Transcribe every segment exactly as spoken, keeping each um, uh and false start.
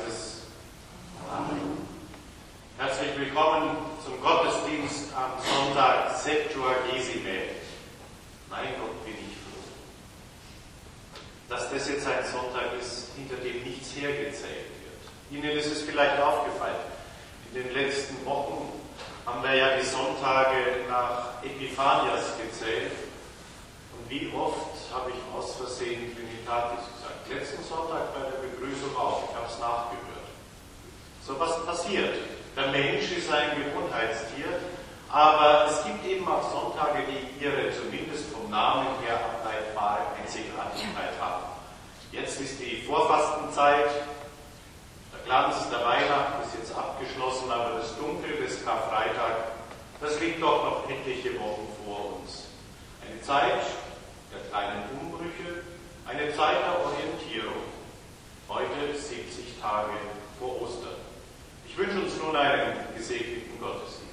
Geistes. Amen. Herzlich willkommen zum Gottesdienst am Sonntag Septuagesime. Mein Gott, bin ich froh, dass das jetzt ein Sonntag ist, hinter dem nichts hergezählt wird. Ihnen ist es vielleicht aufgefallen, in den letzten Wochen haben wir ja die Sonntage nach Epiphanias gezählt. Und wie oft habe ich aus Versehen Trinitatis gesagt. Letzten Sonntag bei der Begrüßung auch, ich habe es nachgehört. So was passiert. Der Mensch ist ein Gewohnheitstier, aber es gibt eben auch Sonntage, die ihre zumindest vom Namen her ableitbare Einzigartigkeit haben. Jetzt ist die Vorfastenzeit, der Glanz der Weihnachten ist jetzt abgeschlossen, aber das Dunkel des Karfreitag, das liegt doch noch etliche Wochen vor uns. Eine Zeit der kleinen Umbrüche, eine Zeit der Orientierung. Heute siebzig Tage vor Ostern. Ich wünsche uns nun einen gesegneten Gottesdienst.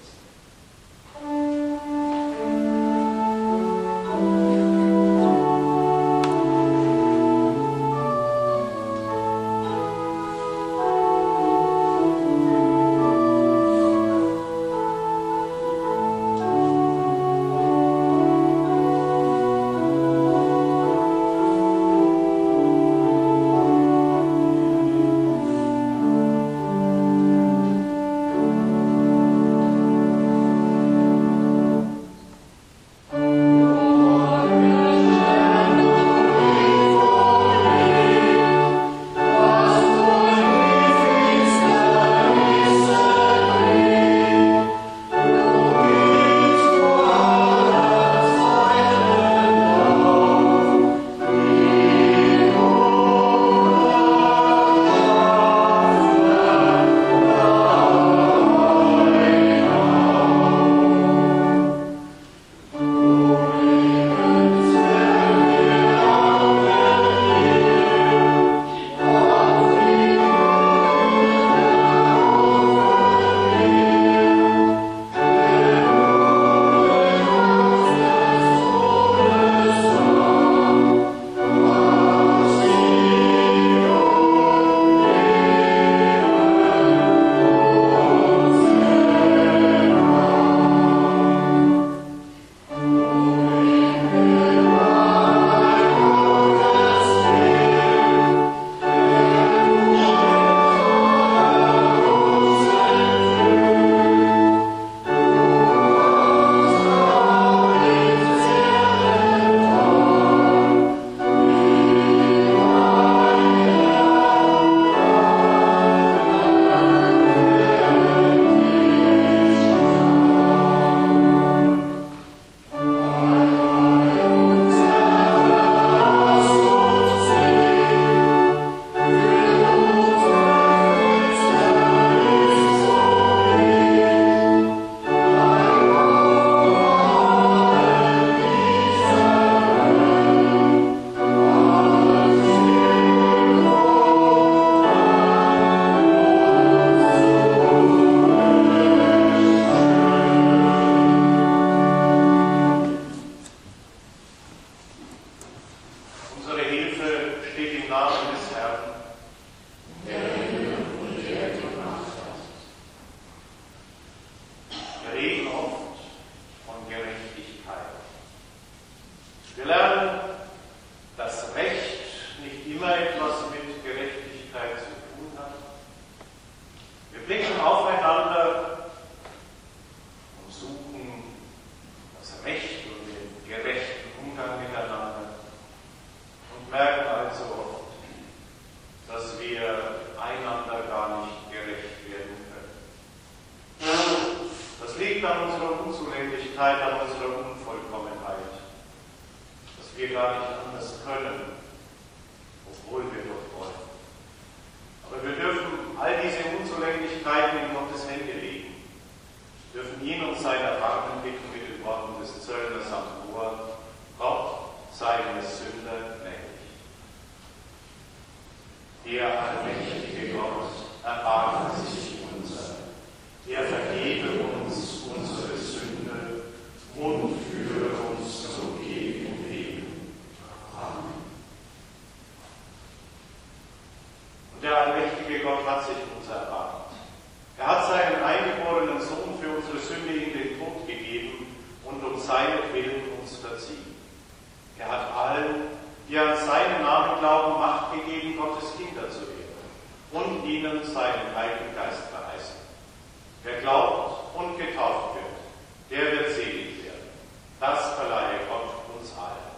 sich uns erbarmt. Er hat seinen eingeborenen Sohn für unsere Sünde in den Tod gegeben und um seinetwillen uns verziehen. Er hat allen, die an seinen Namen glauben, Macht gegeben, Gottes Kinder zu werden und ihnen seinen Heiligen Geist verheißen. Wer glaubt und getauft wird, der wird selig werden. Das verleihe Gott uns allen.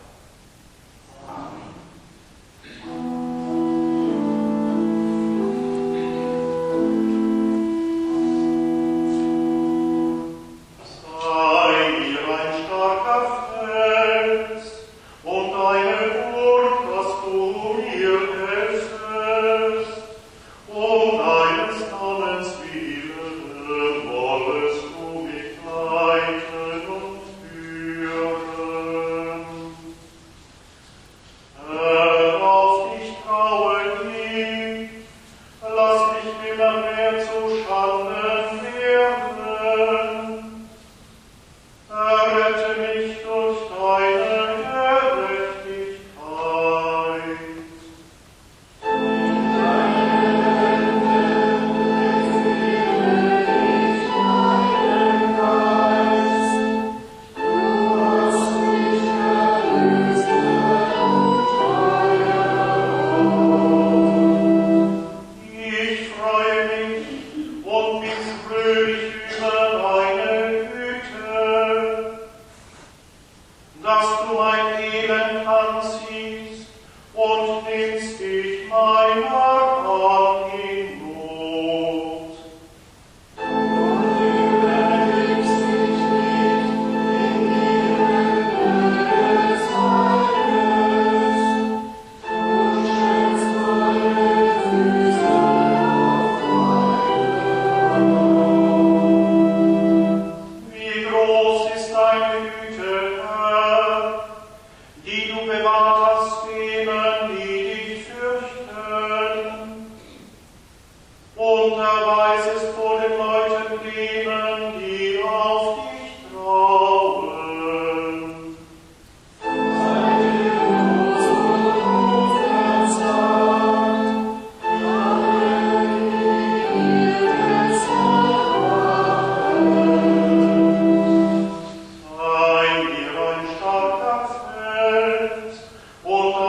Amen.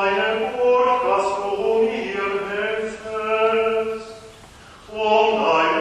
Oh,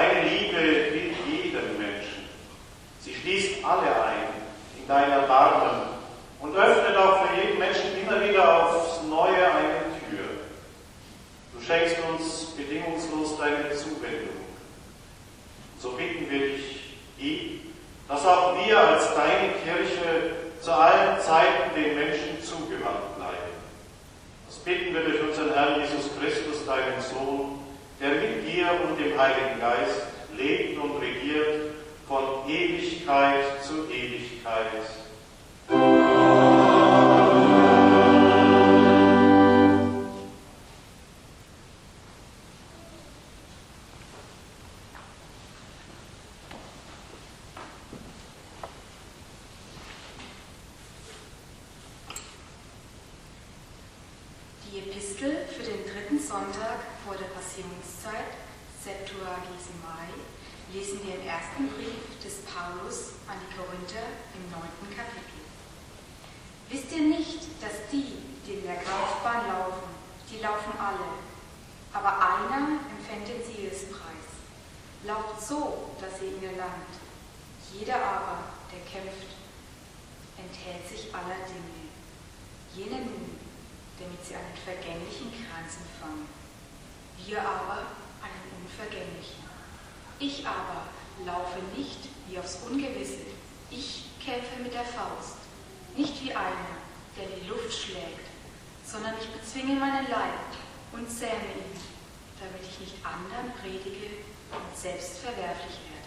Deine Liebe gilt jedem Menschen. Sie schließt alle ein in dein Erbarmen und öffnet auch für jeden Menschen immer wieder aufs Neue eine Tür. Du schenkst uns bedingungslos deine Zuwendung. So bitten wir dich, gib, dass auch wir als deine Kirche zu allen Zeiten den Menschen zugewandt bleiben. Das bitten wir durch unseren Herrn Jesus Christus, deinen Sohn, der mit dir und dem Heiligen Geist lebt und regiert von Ewigkeit zu Ewigkeit. Die Epistel für den dritten Sonntag vor der Passionszeit, Septuagesimai, lesen wir im ersten Brief des Paulus an die Korinther im neunten Kapitel. Wisst ihr nicht, dass die, die in der Laufbahn laufen, die laufen alle, aber einer empfängt den Siegespreis. Lauft so, dass ihr ihn erlangt. Jeder aber, der kämpft, enthält sich aller Dinge. Jene nun, damit sie einen vergänglichen Kranz empfangen. Wir aber einen unvergänglichen. Ich aber laufe nicht wie aufs Ungewisse. Ich kämpfe mit der Faust. Nicht wie einer, der die Luft schlägt, sondern ich bezwinge meinen Leib und zähme ihn, damit ich nicht anderen predige und selbst verwerflich werde.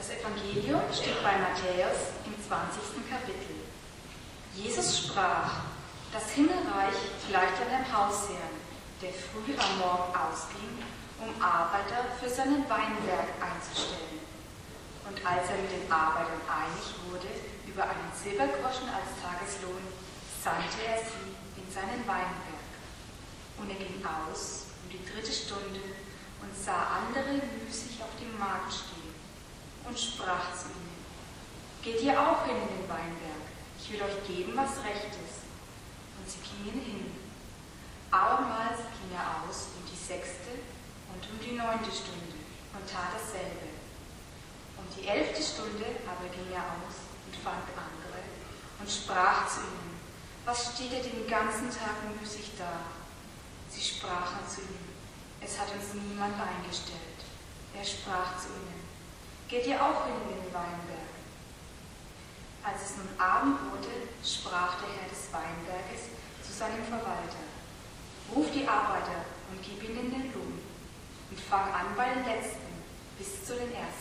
Das Evangelium steht bei Matthäus im zwanzigsten Kapitel. Jesus sprach: Das Himmelreich gleicht einem Hausherrn, der früh am Morgen ausging, um Arbeiter für seinen Weinberg einzustellen. Und als er mit den Arbeitern einig wurde über einen Silbergroschen als Tageslohn, sandte er sie in seinen Weinberg. Und er ging aus um die dritte Stunde und sah andere müßig auf dem Markt stehen und sprach zu ihnen: Geht ihr auch hin in den Weinberg, ich will euch geben, was recht ist. Und sie gingen hin. Abermals ging er aus um die sechste und um die neunte Stunde und tat dasselbe. Um die elfte Stunde aber ging er aus und fand andere und sprach zu ihnen: Was steht ihr den ganzen Tag müßig da? Sie sprachen zu ihm: Es hat uns niemand eingestellt. Er sprach zu ihnen: Geht ihr auch hin in den Weinberg? Als es nun Abend wurde, sprach der Herr des Weinberges zu seinem Verwalter: Ruf die Arbeiter und gib ihnen den Lohn und fang an bei den Letzten bis zu den Ersten.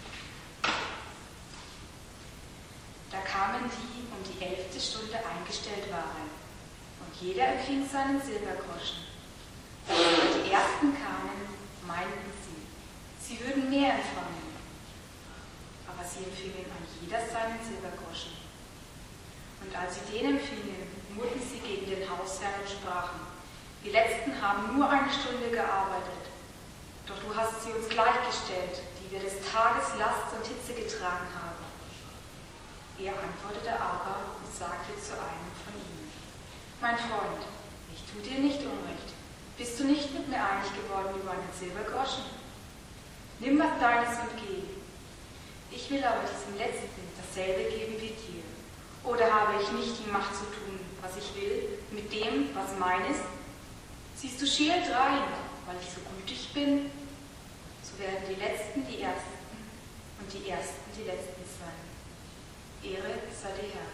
Da kamen die, um die elfte Stunde eingestellt waren, und jeder empfing seinen Silbergroschen. Als die Ersten kamen, meinten sie, sie würden mehr empfangen, aber sie empfingen an jeder seinen Silbergroschen. Und als sie den empfingen, murrten sie gegen den Hausherrn und sprachen: Die Letzten haben nur eine Stunde gearbeitet, doch du hast sie uns gleichgestellt, die wir des Tages Last und Hitze getragen haben. Er antwortete aber und sagte zu einem von ihnen: Mein Freund, ich tue dir nicht Unrecht. Bist du nicht mit mir einig geworden über einen Silbergroschen? Nimm was deines und geh. Ich will aber diesem Letzten dasselbe geben wie dir. Oder habe ich nicht die Macht zu tun, was ich will, mit dem, was mein ist? Siehst du schier drein, weil ich so gütig bin? So werden die Letzten die Ersten und die Ersten die Letzten sein. Ehre sei dir, Herr.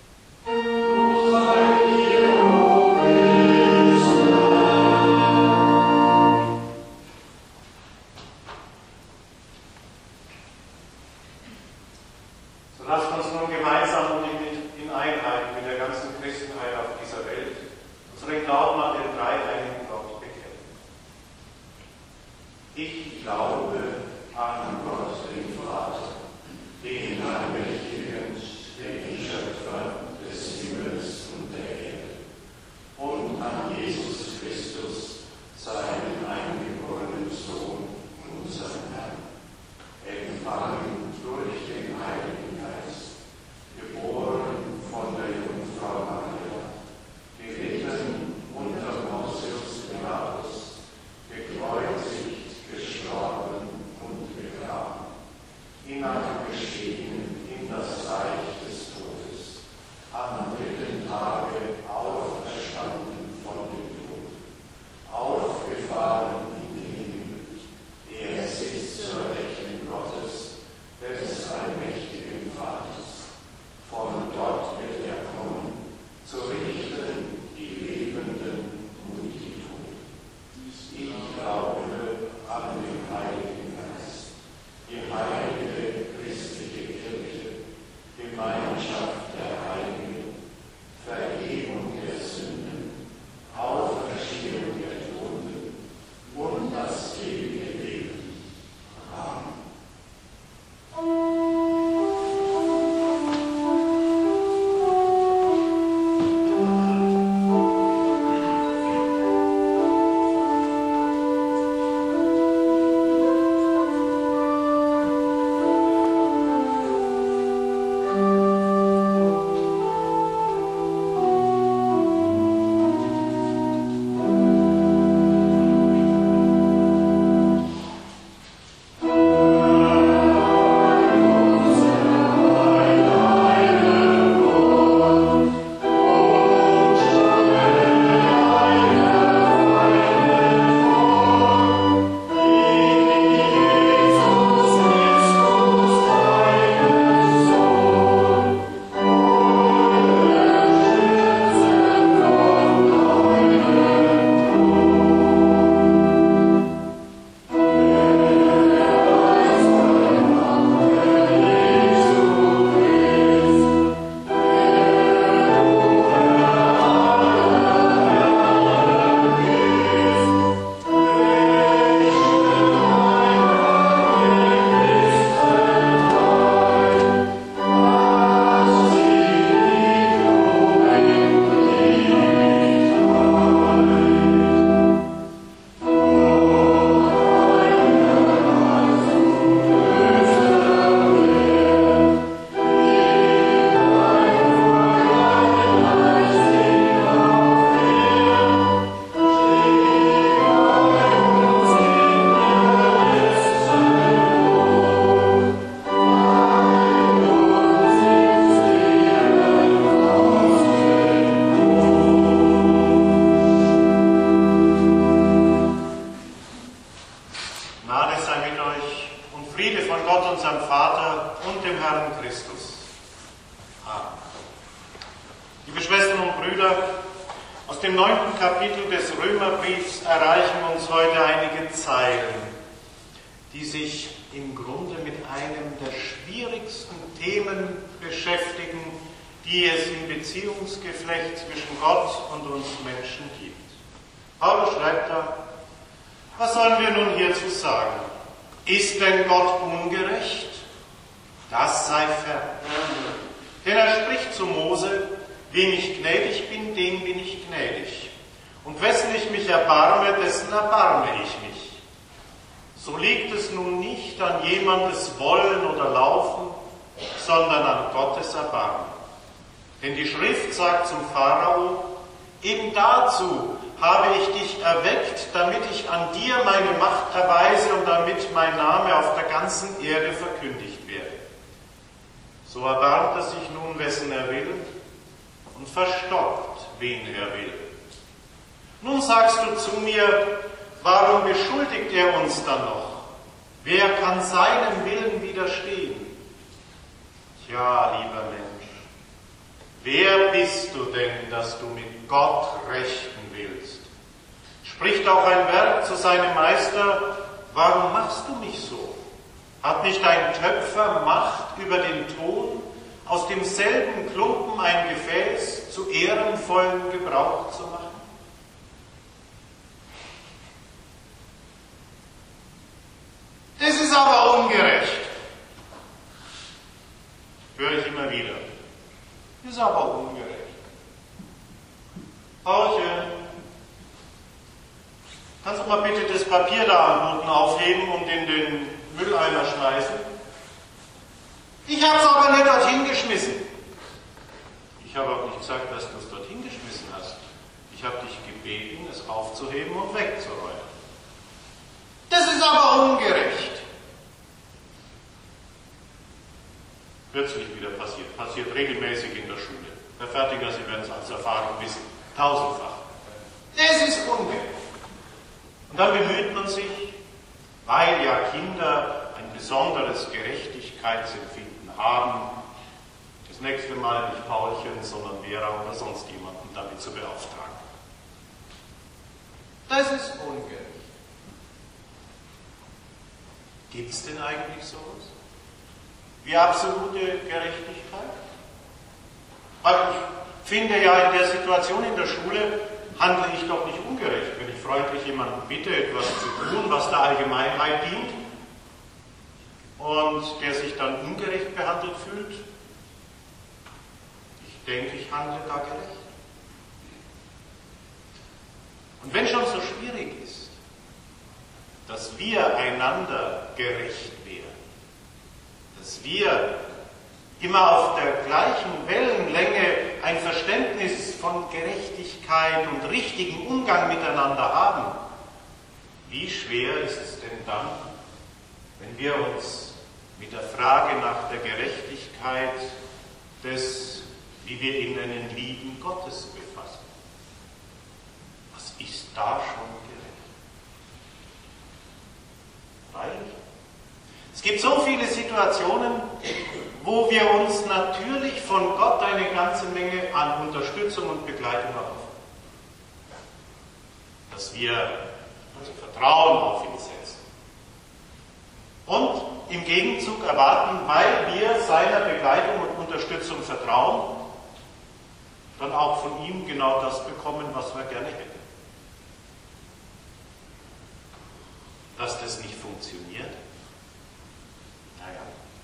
So lasst uns nun gemeinsam und in Einheit mit der ganzen Christenheit auf dieser Welt unseren Glauben an den dreieinigen Gott bekennen. Ich glaube an Gott, den Vater, den Allmächtigen, den Schöpfer des Himmels und der Erde, und an Jesus Christus, seinen eingeborenen Sohn, unseren Herrn, empfangen durch den Heiligen Geist, geboren von der Jungfrau Maria, gelitten unter Pontius Pilatus, gekreuzigt, gestorben und begraben, hinabgestiegen in das Reich des Todes, am dritten Tage auferstanden von den Toten, aufgefahren in den Himmel. Er sitzt zur Rechten Gottes, des allmächtigen Vaters. Von dort wird er kommen, zu richten die Lebenden und die Toten. Ich glaube an den Heiligen Geist, die heilige christliche Kirche, Vater und dem Herrn Christus. Amen. Liebe Schwestern und Brüder, aus dem neunten Kapitel des Römerbriefs erreichen uns heute einige Zeilen, die sich im Grunde mit einem der schwierigsten Themen beschäftigen, die es im Beziehungsgeflecht zwischen Gott und uns Menschen gibt. Paulus schreibt da: Was sollen wir nun hierzu sagen? Ist denn Gott ungerecht? Das sei fern. Denn er spricht zu Mose: Wem ich gnädig bin, dem bin ich gnädig. Und wessen ich mich erbarme, dessen erbarme ich mich. So liegt es nun nicht an jemandes Wollen oder Laufen, sondern an Gottes Erbarmen. Denn die Schrift sagt zum Pharao: Eben dazu habe ich dich erweckt, damit ich an dir meine Macht erweise und damit mein Name auf der ganzen Erde verkündigt werde. So erbarmt er sich nun, wessen er will, und verstockt, wen er will. Nun sagst du zu mir: Warum beschuldigt er uns dann noch? Wer kann seinem Willen widerstehen? Tja, lieber Mensch, wer bist du denn, dass du mit Gott rechten willst? Spricht auch ein Werk zu seinem Meister: Warum machst du mich so? Hat nicht ein Töpfer Macht über den Ton, aus demselben Klumpen ein Gefäß zu ehrenvollem Gebrauch zu machen? Das ist aber ungerecht. Höre ich immer wieder. Das ist aber ungerecht. Paulchen, kannst du mal bitte das Papier da am Boden aufheben und in den Mülleimer schmeißen? Ich habe es aber nicht dorthin geschmissen. Ich habe auch nicht gesagt, dass du es dorthin geschmissen hast. Ich habe dich gebeten, es aufzuheben und wegzuräumen. Das ist aber ungerecht. Kürzlich wieder passiert. Passiert regelmäßig in der Schule. Herr Fertiger, Sie werden es als Erfahrung wissen. Tausendfach. Das ist ungerecht. Und dann bemüht man sich, weil ja Kinder ein besonderes Gerechtigkeitsempfinden haben, das nächste Mal nicht Paulchen, sondern Vera oder sonst jemanden damit zu beauftragen. Das ist ungerecht. Gibt es denn eigentlich sowas? Wie absolute Gerechtigkeit? Weil ich finde ja, in der Situation in der Schule handle ich doch nicht ungerecht, wenn ich freundlich jemanden bitte, etwas zu tun, was der Allgemeinheit dient, und der sich dann ungerecht behandelt fühlt. Ich denke, ich handle da gerecht. Und wenn schon so schwierig ist, dass wir einander gerecht werden, dass wir immer auf der gleichen Wellenlänge ein Verständnis von Gerechtigkeit und richtigem Umgang miteinander haben, wie schwer ist es denn dann, wenn wir uns mit der Frage nach der Gerechtigkeit des, wie wir ihn nennen, lieben Gottes befassen? Was ist da schon gerecht? Freilich. Es gibt so viele Situationen, wo wir uns natürlich von Gott eine ganze Menge an Unterstützung und Begleitung erhoffen. Dass wir also Vertrauen auf ihn setzen. Und im Gegenzug erwarten, weil wir seiner Begleitung und Unterstützung vertrauen, dann auch von ihm genau das bekommen, was wir gerne hätten. Dass das nicht funktioniert, naja,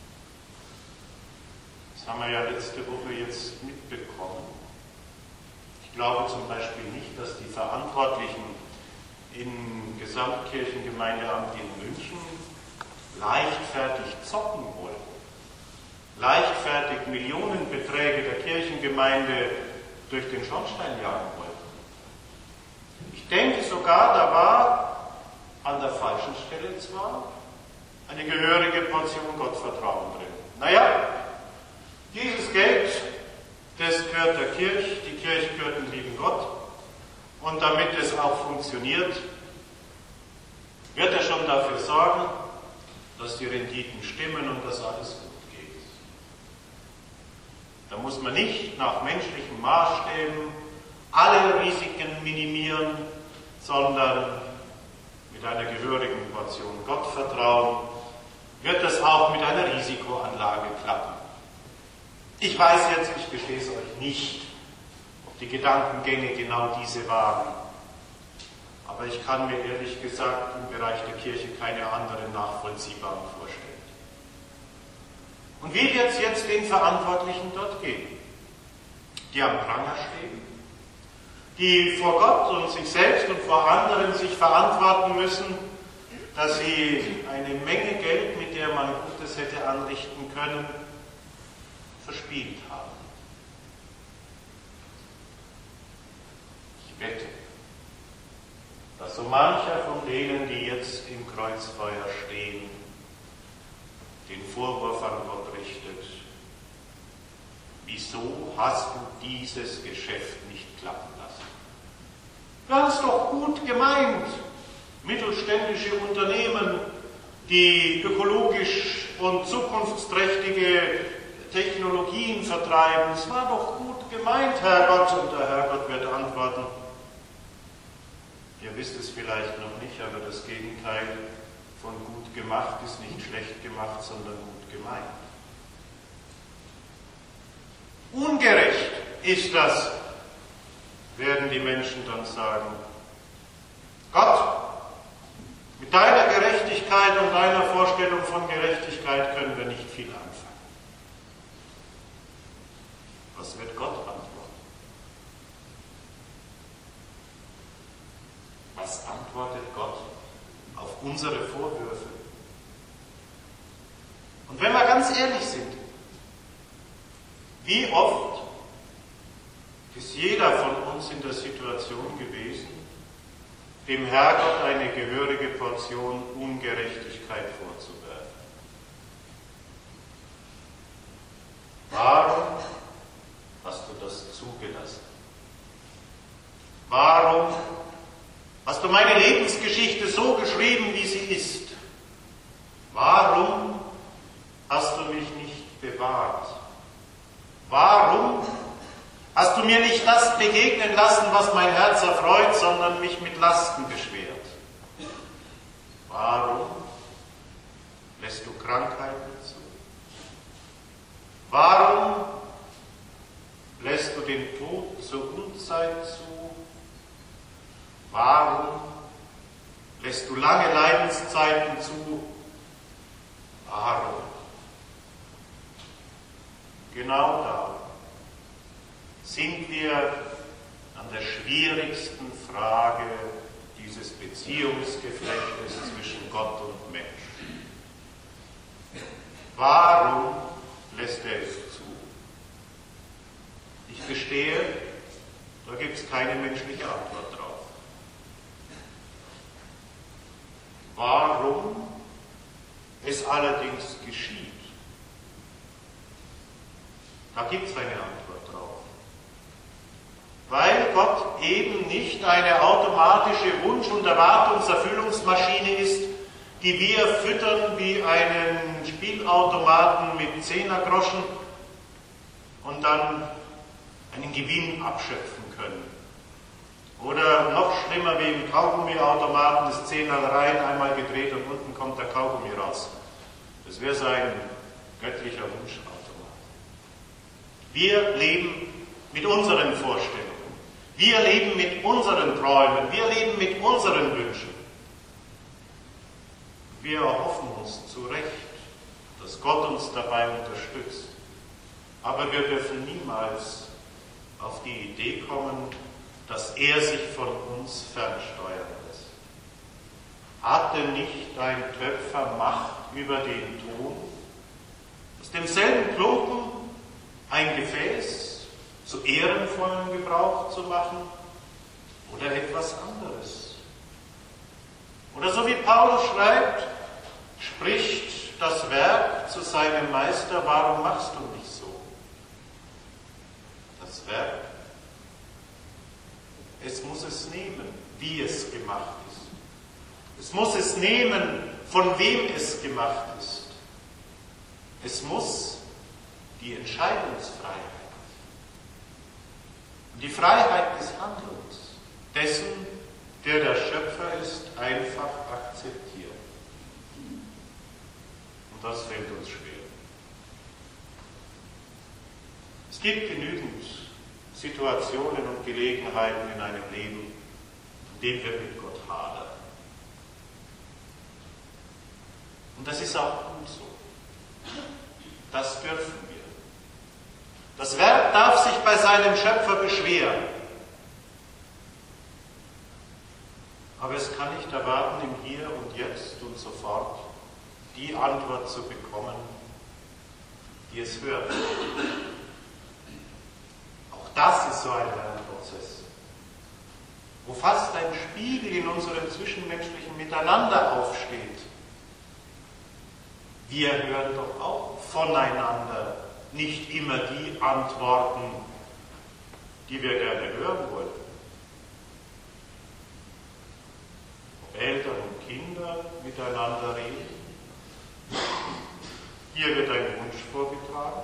das haben wir ja letzte Woche jetzt mitbekommen. Ich glaube zum Beispiel nicht, dass die Verantwortlichen im Gesamtkirchengemeindeamt in München leichtfertig zocken wollten, leichtfertig Millionenbeträge der Kirchengemeinde durch den Schornstein jagen wollten. Ich denke sogar, da war an der falschen Stelle zwar eine gehörige Portion Gottvertrauen drin. Naja, dieses Geld, das gehört der Kirche, die Kirche gehört dem lieben Gott, und damit es auch funktioniert, wird er schon dafür sorgen, dass die Renditen stimmen und dass alles gut muss man nicht nach menschlichen Maßstäben alle Risiken minimieren, sondern mit einer gehörigen Portion Gottvertrauen wird es auch mit einer Risikoanlage klappen. Ich weiß jetzt, ich gestehe es euch nicht, ob die Gedankengänge genau diese waren. Aber ich kann mir ehrlich gesagt im Bereich der Kirche keine anderen nachvollziehbaren vorstellen. Und wie wird es jetzt den Verantwortlichen dort gehen, die am Pranger stehen, die vor Gott und sich selbst und vor anderen sich verantworten müssen, dass sie eine Menge Geld, mit der man Gutes hätte anrichten können, verspielt haben? Ich wette, dass so mancher von denen, die jetzt im Kreuzfeuer stehen, den Vorwurf an Gott richtet: Wieso hast du dieses Geschäft nicht klappen lassen? Du hast doch gut gemeint, mittelständische Unternehmen, die ökologisch und zukunftsträchtige Technologien vertreiben. Es war doch gut gemeint, Herrgott. Und der Herrgott wird antworten: Ihr wisst es vielleicht noch nicht, aber das Gegenteil von gut gemacht ist nicht schlecht gemacht, sondern gut gemeint. Ungerecht ist das, werden die Menschen dann sagen. Gott, mit deiner Gerechtigkeit und deiner Vorstellung von Gerechtigkeit können wir nicht viel anfangen. Was wird Gott antworten? Was antwortet Gott auf unsere Vorwürfe? Und wenn wir ganz ehrlich sind, wie oft ist jeder von uns in der Situation gewesen, dem Herrgott eine gehörige Portion Ungerechtigkeit vorzuwerfen? Warum hast du das zugelassen? Warum hast du meine Lebensgeschichte so geschrieben, wie sie ist? Warum hast du mich nicht bewahrt? Warum hast du mir nicht das begegnen lassen, was mein Herz erfreut, sondern mich mit Lasten beschwert? Warum lässt du Krankheiten zu? Warum lässt du den Tod zur Unzeit zu? Warum lässt du lange Leidenszeiten zu? Warum? Genau da sind wir an der schwierigsten Frage dieses Beziehungsgeflechtes zwischen Gott und Mensch. Warum lässt er es zu? Ich gestehe, da gibt es keine menschliche Antwort drauf. Warum es allerdings geschieht, da gibt es eine Antwort drauf. Weil Gott eben nicht eine automatische Wunsch- und Erwartungserfüllungsmaschine ist, die wir füttern wie einen Spielautomaten mit Zehnergroschen und dann einen Gewinn abschöpfen können. Oder noch schlimmer wie im Kaugummiautomaten, das Zehnerl rein, einmal gedreht und unten kommt der Kaugummi raus. Das wäre so ein göttlicher Wunschautomat. Wir leben mit unseren Vorstellungen. Wir leben mit unseren Träumen. Wir leben mit unseren Wünschen. Wir erhoffen uns zu Recht, dass Gott uns dabei unterstützt. Aber wir dürfen niemals auf die Idee kommen, dass er sich von uns fernsteuern lässt. Hat denn nicht ein Töpfer Macht über den Ton? Aus demselben Klumpen ein Gefäß zu ehrenvollem Gebrauch zu machen oder etwas anderes? Oder so wie Paulus schreibt, spricht das Werk zu seinem Meister: Warum machst du nicht so? Das Werk, es muss es nehmen, wie es gemacht ist. Es muss es nehmen, von wem es gemacht ist. Es muss die Entscheidungsfreiheit Und die Freiheit des Handelns, dessen, der der Schöpfer ist, einfach akzeptieren. Und das fällt uns schwer. Es gibt genügend Situationen und Gelegenheiten in einem Leben, in denen wir mit Gott hadern. Und das ist auch gut so. Das dürfen wir. Das Werk darf sich bei seinem Schöpfer beschweren. Aber es kann nicht erwarten, im Hier und Jetzt und sofort die Antwort zu bekommen, die es hört. Auch das ist so ein Lernprozess, wo fast ein Spiegel in unserem zwischenmenschlichen Miteinander aufsteht. Wir hören doch auch voneinander nicht immer die Antworten, die wir gerne hören wollen. Ob Eltern und Kinder miteinander reden. Hier wird ein Wunsch vorgetragen.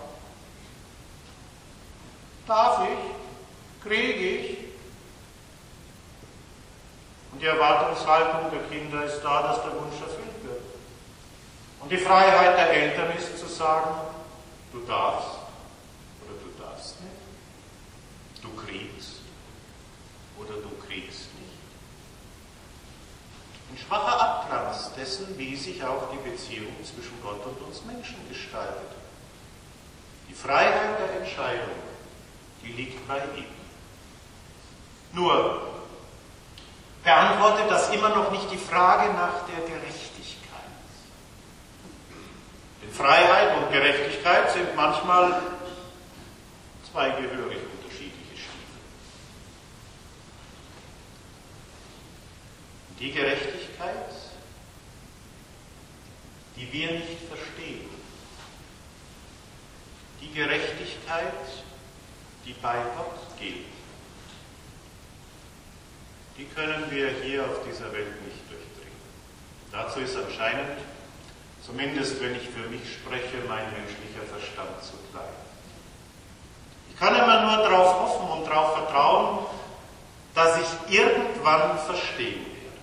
Darf ich? Kriege ich? Und die Erwartungshaltung der Kinder ist da, dass der Wunsch erfüllt wird. Und die Freiheit der Eltern ist zu sagen, du darfst oder du darfst nicht. Du kriegst oder du kriegst nicht. Ein schwacher Abglanz dessen, wie sich auch die Beziehung zwischen Gott und uns Menschen gestaltet. Die Freiheit der Entscheidung, die liegt bei ihm. Nur beantwortet das immer noch nicht die Frage nach der Gerechtigkeit. Denn Freiheit und Gerechtigkeit sind manchmal zwei gehörig unterschiedliche Stiefel. Die Gerechtigkeit, die wir nicht verstehen, die Gerechtigkeit, die bei Gott gilt, die können wir hier auf dieser Welt nicht durchdringen. Dazu ist anscheinend, zumindest wenn ich für mich spreche, mein menschlicher Verstand zu klein. Ich kann immer nur darauf hoffen und darauf vertrauen, dass ich irgendwann verstehen werde.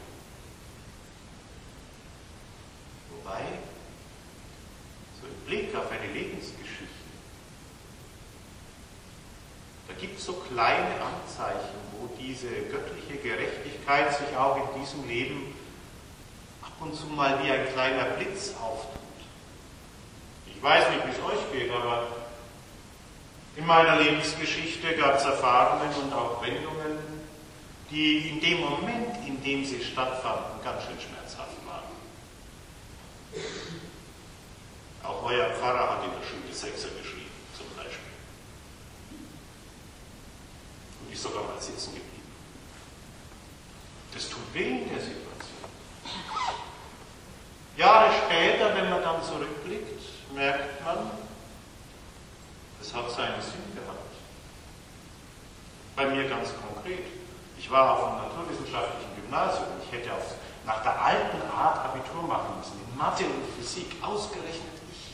Wobei, so im Blick auf eine Lebensgeschichte, da gibt es so kleine Anzeichen, wo diese göttliche Gerechtigkeit sich auch in diesem Leben ab und zu mal wie ein kleiner Blitz auftut. Ich weiß nicht, wie es euch geht, aber in meiner Lebensgeschichte gab es Erfahrungen und auch Wendungen, die in dem Moment, in dem sie stattfanden, ganz schön schmerzhaft waren. Auch euer Pfarrer hat in der Schule Sechser geschrieben, zum Beispiel. Und ist sogar mal sitzen geblieben. Das tut weh in der Situation. Jahre später, wenn man dann zurückblickt, merkt man, es hat seinen Sinn gehabt. Bei mir ganz konkret. Ich war auf einem naturwissenschaftlichen Gymnasium. Ich hätte auf, nach der alten Art Abitur machen müssen. In Mathe und Physik, ausgerechnet ich.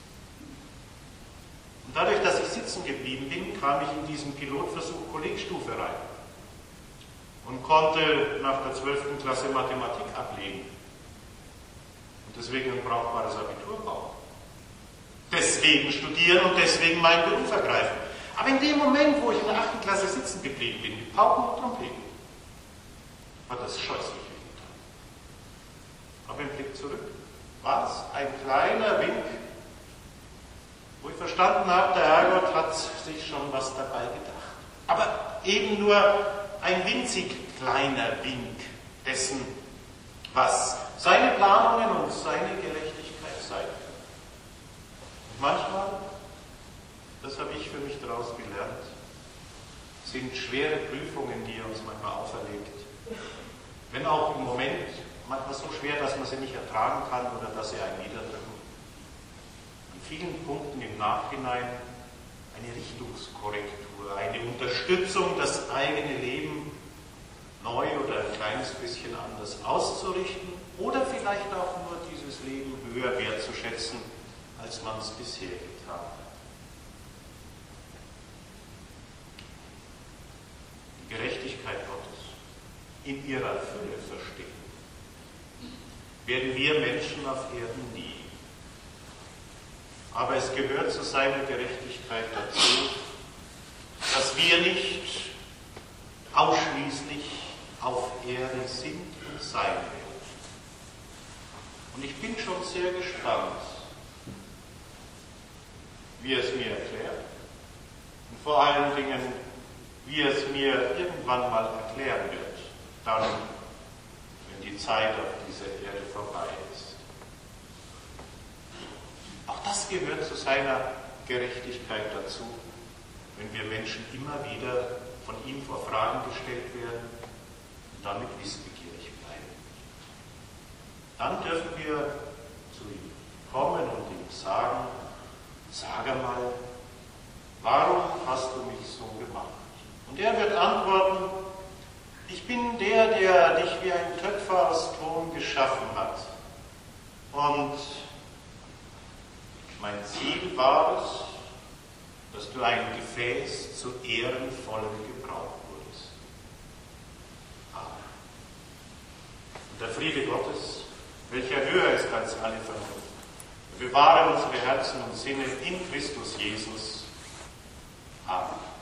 Und dadurch, dass ich sitzen geblieben bin, kam ich in diesen Pilotversuch Kollegstufe rein. Und konnte nach der zwölften Klasse Mathematik ablegen. Und deswegen ein brauchbares Abitur bauen. Deswegen studieren und deswegen meinen Beruf ergreifen. Aber in dem Moment, wo ich in der achten Klasse sitzen geblieben bin, mit Pauken und Trompeten, hat das scheußlich wehgetan. Aber im Blick zurück war es ein kleiner Wink, wo ich verstanden habe, der Herrgott hat sich schon was dabei gedacht. Aber eben nur ein winzig kleiner Wink dessen, was seine Planungen und seine Gerechtigkeit sein können. Und manchmal, das habe ich für mich daraus gelernt, sind schwere Prüfungen, die er uns manchmal auferlegt. Wenn auch im Moment manchmal so schwer, dass man sie nicht ertragen kann oder dass sie einen niederdrücken. An vielen Punkten im Nachhinein eine Richtungskorrektur, eine Unterstützung, das eigene Leben neu oder ein kleines bisschen anders auszurichten oder vielleicht auch nur dieses Leben höher wertzuschätzen, als man es bisher getan hat. in ihrer Fülle verstehen, werden wir Menschen auf Erden nie. Aber es gehört zu seiner Gerechtigkeit dazu, dass wir nicht ausschließlich auf Erden sind und sein werden. Und ich bin schon sehr gespannt, wie er es mir erklärt und vor allen Dingen, wie er es mir irgendwann mal erklären wird, dann, wenn die Zeit auf dieser Erde vorbei ist. Auch das gehört zu seiner Gerechtigkeit dazu, wenn wir Menschen immer wieder von ihm vor Fragen gestellt werden und damit wissbegierig bleiben. Dann dürfen wir zu ihm kommen und ihm sagen, sage mal, warum hast du mich so gemacht? Und er wird antworten, ich bin der, der dich wie ein Töpfer aus Ton geschaffen hat. Und mein Ziel war es, dass du ein Gefäß zu ehrenvollem Gebrauch wurdest. Amen. Und der Friede Gottes, welcher höher ist als alle Vernunft, bewahre unsere Herzen und Sinne in Christus Jesus. Amen.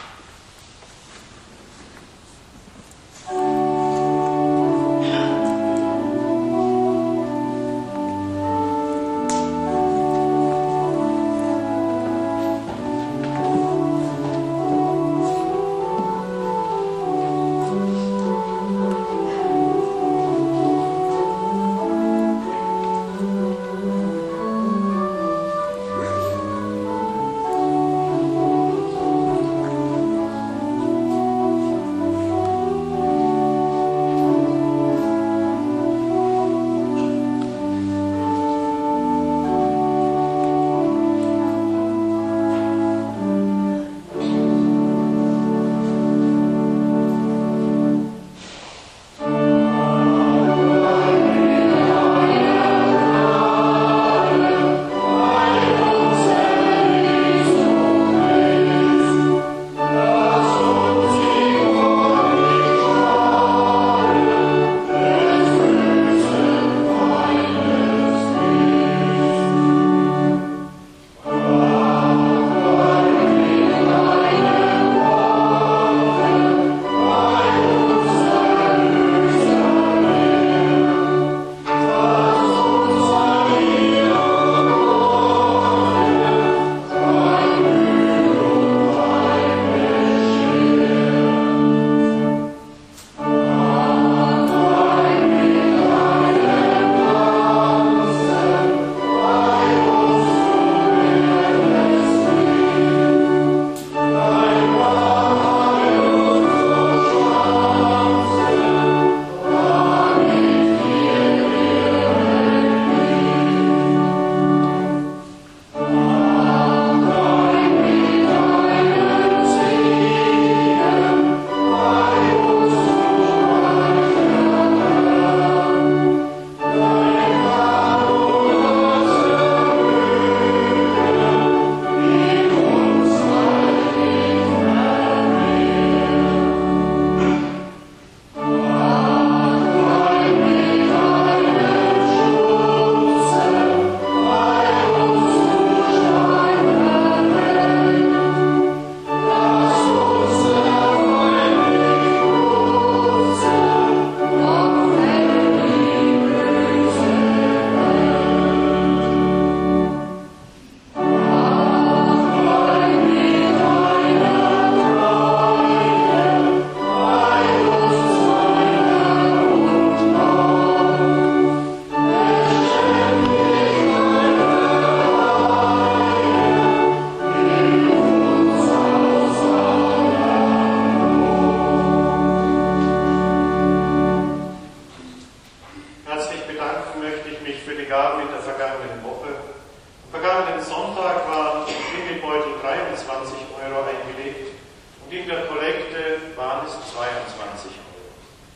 in der Kollekte waren es zweiundzwanzig Euro.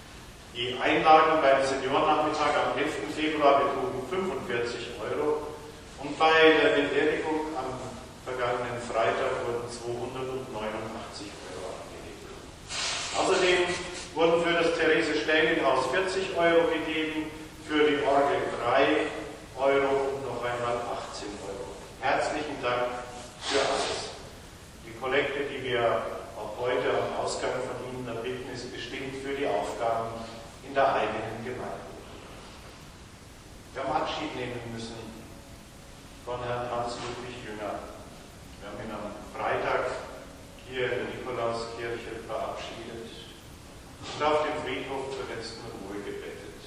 Die Einlagen beim Seniorennachmittag am elften Februar betrugen fünfundvierzig Euro und bei der Beerdigung am vergangenen Freitag wurden zweihundertneunundachtzig Euro angelegt. Außerdem wurden für das Theresisch Stählinhaus vierzig Euro gegeben, für die Orgel drei Euro und noch einmal achtzehn Euro. Herzlichen Dank für alles. Die Kollekte, die wir auch heute am Ausgang von Ihnen erbitten, ist bestimmt für die Aufgaben in der eigenen Gemeinde. Wir haben Abschied nehmen müssen von Herrn Hans-Ludwig Jünger. Wir haben ihn am Freitag hier in der Nikolauskirche verabschiedet und auf dem Friedhof zur letzten Ruhe gebettet.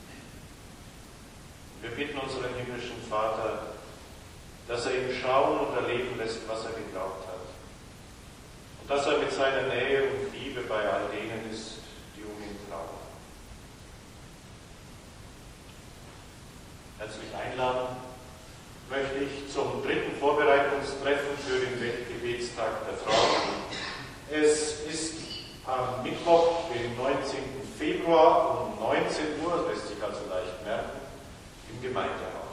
Wir bitten unseren himmlischen Vater, dass er ihm schauen und erleben lässt, was er geglaubt hat. Und dass er mit seiner Nähe und Liebe bei all denen ist, die um ihn trauern. Herzlich einladen möchte ich zum dritten Vorbereitungstreffen für den Weltgebetstag der Frauen. Es ist am Mittwoch, den neunzehnten Februar um neunzehn Uhr, das lässt sich also leicht merken, im Gemeindehaus.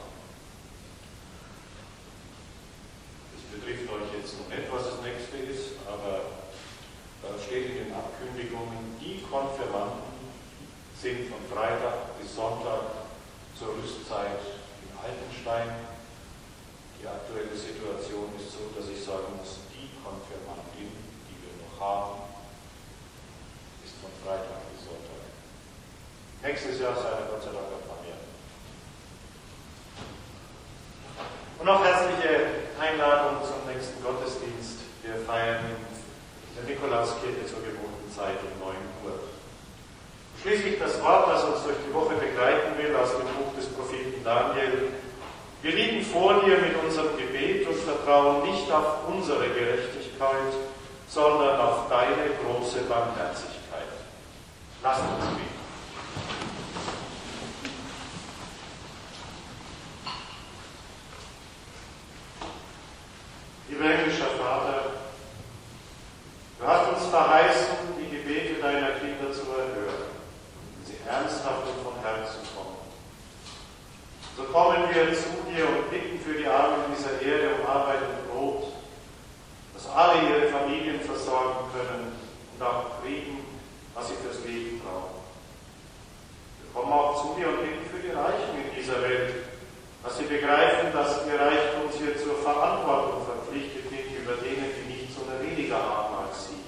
Das betrifft euch jetzt noch nicht, was das nächste ist, aber da steht in den Ankündigungen, die Konfirmanden sind von Freitag bis Sonntag zur Rüstzeit in Altenstein. Die aktuelle Situation ist so, dass ich sagen muss, die Konfirmandin, die wir noch haben, ist von Freitag bis Sonntag. Nächstes Jahr sei er Gott sei Dank ein paar mehr. Und noch herzliche Einladung zum nächsten Gottesdienst. Wir feiern in der Nikolauskirche zur gewohnten Zeit um neun Uhr. Schließlich das Wort, das uns durch die Woche begleiten will, aus dem Buch des Propheten Daniel. Wir liegen vor dir mit unserem Gebet und vertrauen nicht auf unsere Gerechtigkeit, sondern auf deine große Barmherzigkeit. Lass uns beten. Lieber himmlischer Vater, du hast uns verheißen, die Gebete deiner Kinder zu erhören, wenn sie ernsthaft und von Herzen kommen. So kommen wir zu dir und bitten für die Armen dieser Erde um Arbeit und Brot, dass alle ihre Familien versorgen können und auch kriegen, was sie fürs Leben brauchen. Wir kommen auch zu dir und bitten für die Reichen in dieser Welt, dass sie begreifen, dass ihr Reichtum hier zur Verantwortung verpflichtet gegenüber denen, die nichts oder weniger haben als sie.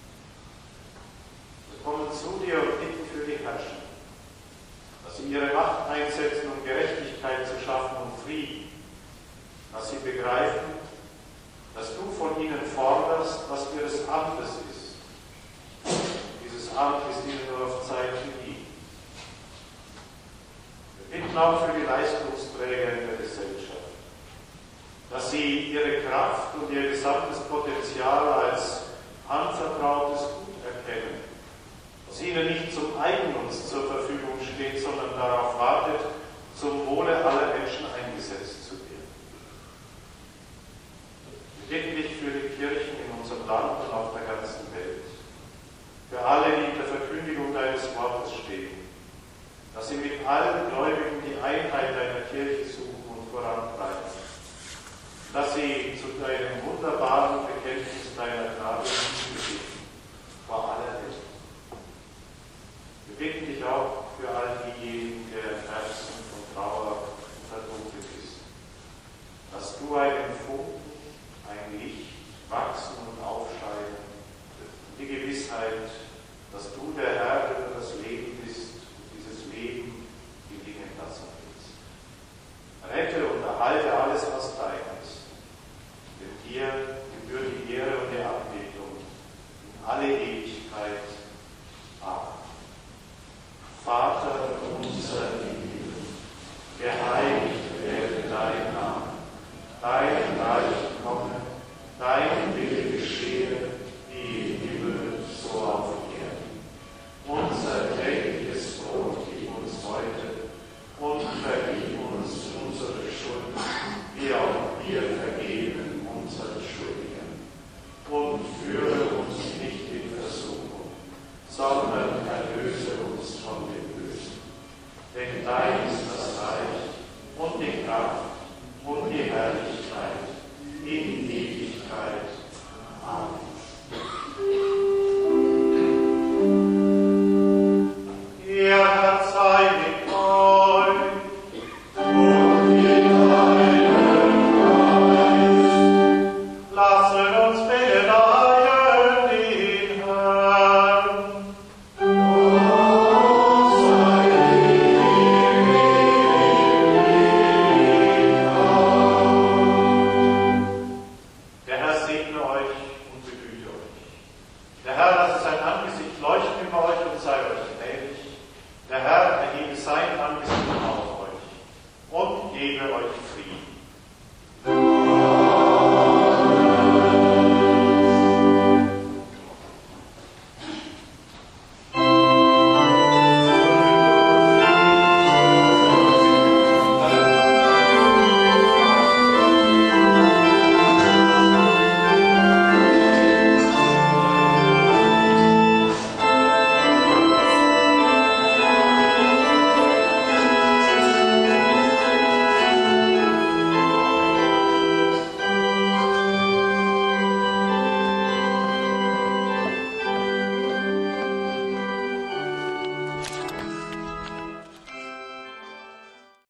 Wir kommen zu dir und bitten für die Herrscher, dass sie ihre Macht einsetzen, um Gerechtigkeit zu schaffen und Frieden, dass sie begreifen, dass du von ihnen forderst, was ihres Amtes ist. Dieses Amt ist ihnen nur auf Zeit gegeben. Wir bitten auch für die Leistungsträger in der Gesellschaft, dass sie ihre Kraft und ihr gesamtes Potenzial als anvertrautes Gut erkennen, dass ihnen nicht zum Eigennutz zur Verfügung steht, sondern darauf wartet, zum Wohle aller Menschen eingesetzt zu werden. Wir bitten dich für die Kirchen in unserem Land und